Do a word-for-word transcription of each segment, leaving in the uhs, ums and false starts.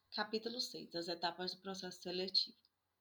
Capítulo seis. As etapas do processo seletivo.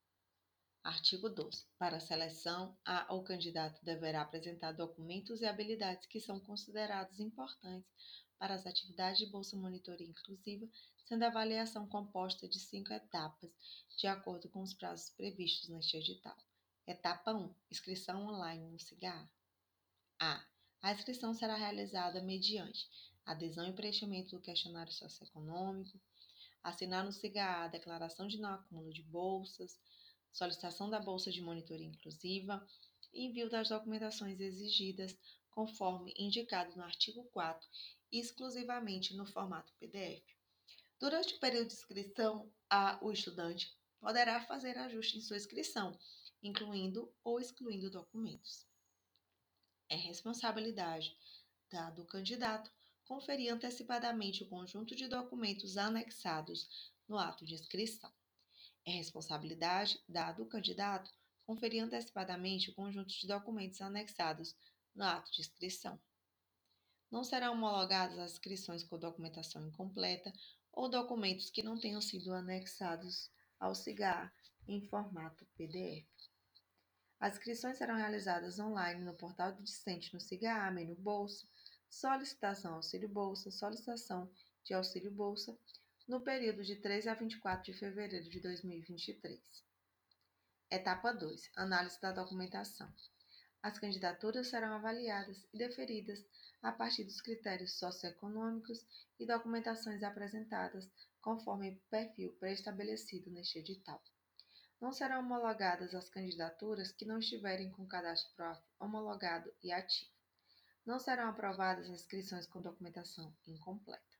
Artigo doze. Para a seleção, a ou candidato deverá apresentar documentos e habilidades que são considerados importantes para as atividades de Bolsa Monitoria Inclusiva, sendo a avaliação composta de cinco etapas, de acordo com os prazos previstos neste edital. Etapa um. Inscrição online no SIGA. A. A inscrição será realizada mediante adesão e preenchimento do questionário socioeconômico, assinar no SIGA a declaração de não acúmulo de bolsas, solicitação da bolsa de monitoria inclusiva e envio das documentações exigidas, conforme indicado no artigo quarto, exclusivamente no formato P D F. Durante o período de inscrição, a, o estudante poderá fazer ajuste em sua inscrição, incluindo ou excluindo documentos. É responsabilidade da, do candidato conferir antecipadamente o conjunto de documentos anexados no ato de inscrição. É responsabilidade da do candidato conferir antecipadamente o conjunto de documentos anexados no ato de inscrição. Não serão homologadas as inscrições com documentação incompleta ou documentos que não tenham sido anexados ao SIGA em formato P D F. As inscrições serão realizadas online no portal do discente no SIGA, menu Bolsa, solicitação Auxílio Bolsa, solicitação de Auxílio Bolsa, no período de três a vinte e quatro de fevereiro de dois mil e vinte e três. Etapa dois. Análise da documentação. As candidaturas serão avaliadas e deferidas a partir dos critérios socioeconômicos e documentações apresentadas, conforme perfil pré-estabelecido neste edital. Não serão homologadas as candidaturas que não estiverem com o cadastro próprio homologado e ativo. Não serão aprovadas as inscrições com documentação incompleta.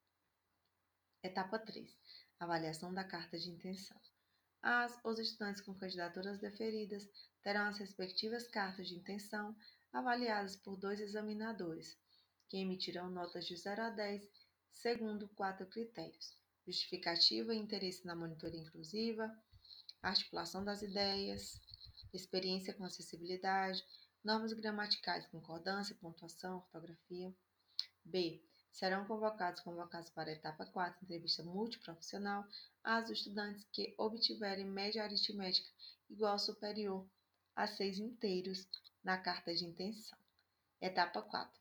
Etapa três. Avaliação da carta de intenção. As, os estudantes com candidaturas deferidas terão as respectivas cartas de intenção avaliadas por dois examinadores, que emitirão notas de zero a dez, segundo quatro critérios: justificativa e interesse na monitoria inclusiva, articulação das ideias, experiência com acessibilidade, normas gramaticais, concordância, pontuação, ortografia. B. Serão convocados convocados para a etapa quatro, entrevista multiprofissional, as estudantes que obtiverem média aritmética igual ou superior a seis inteiros na carta de intenção. Etapa quatro.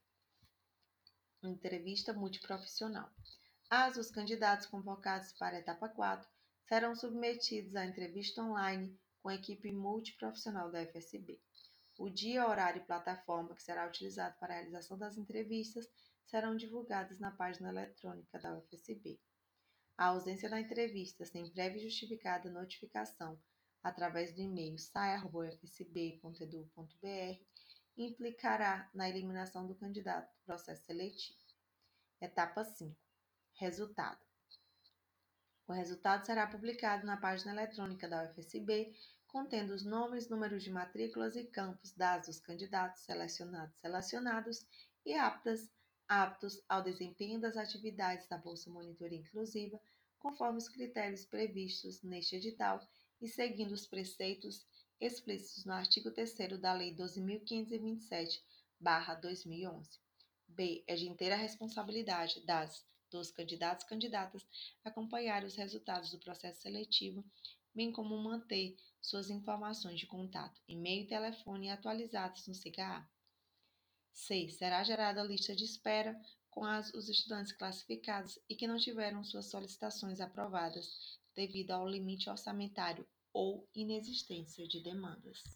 Entrevista multiprofissional. As os candidatos convocados para a etapa quatro serão submetidos à entrevista online com a equipe multiprofissional da U F S B. O dia, horário e plataforma que será utilizado para a realização das entrevistas serão divulgados na página eletrônica da U F S B. A ausência da entrevista sem prévia e justificada notificação através do e-mail sai arroba u f s b ponto e d u ponto b r implicará na eliminação do candidato do processo seletivo. Etapa cinco. Resultado. O resultado será publicado na página eletrônica da U F S B, contendo os nomes, números de matrículas e campos, dados dos candidatos selecionados, selecionados e aptas, aptos ao desempenho das atividades da Bolsa Monitoria Inclusiva, conforme os critérios previstos neste edital e seguindo os preceitos explícitos no artigo terceiro da Lei doze mil quinhentos e vinte e sete barra dois mil e onze. B. É de inteira responsabilidade das dos candidatos e candidatas acompanhar os resultados do processo seletivo, bem como manter suas informações de contato, e-mail e telefone atualizados no SIGA. C. Será gerada a lista de espera com as, os estudantes classificados e que não tiveram suas solicitações aprovadas devido ao limite orçamentário ou inexistência de demandas.